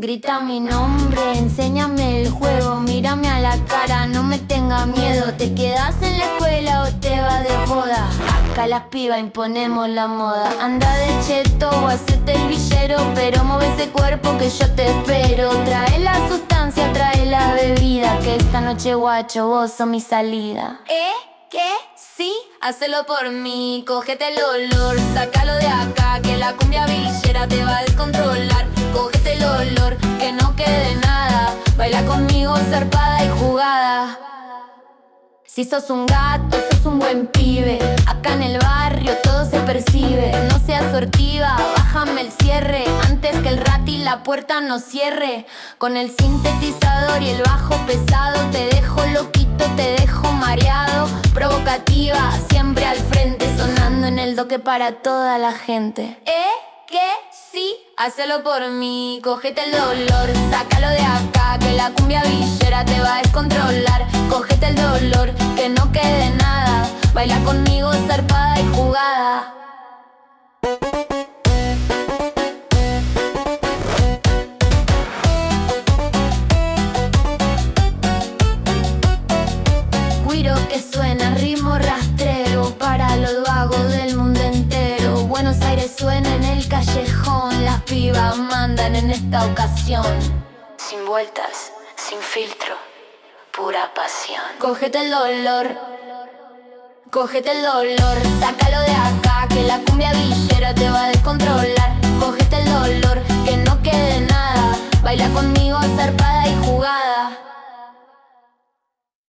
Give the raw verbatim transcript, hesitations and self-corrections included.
Grita mi nombre, enséñame el juego, mírame a la cara, no me tenga miedo. ¿Te quedas en la escuela o te vas de joda? Acá las pibas imponemos la moda. Anda de cheto o hacete el villero, pero mueve ese cuerpo que yo te espero. Trae la sustancia, trae la bebida, que esta noche guacho, vos sos mi salida. ¿Eh? ¿Qué? Sí, hacelo por mí, cógete el olor, sácalo de acá, que la cumbia villera te va a descontrolar. Cógete el olor, que no quede nada, baila conmigo zarpada y jugada. Si sos un gato, sos un buen pibe, acá en el barrio todo se percibe. No seas sortiva, bájame el cierre, antes que el rati la puerta nos cierre. Con el sintetizador y el bajo pesado, te dejo loquito, te dejo mareado. Provocativa, siempre al frente, sonando en el doque para toda la gente. ¿Eh? ¿Qué? Sí, hacelo por mí, cógete el dolor, sácalo de acá, que la cumbia villera te va a descontrolar. Cógete el dolor, que no quede nada, baila conmigo zarpada y jugada. Guiro que suena, ritmo rastrero para los vagos del mundo entero. Buenos Aires suena en el callejón, las pibas mandan en esta ocasión. Sin vueltas, sin filtro, pura pasión. Cógete el dolor, cógete el dolor, sácalo de acá, que la cumbia villera te va a descontrolar. Cógete el dolor, que no quede nada, baila conmigo zarpada y jugada.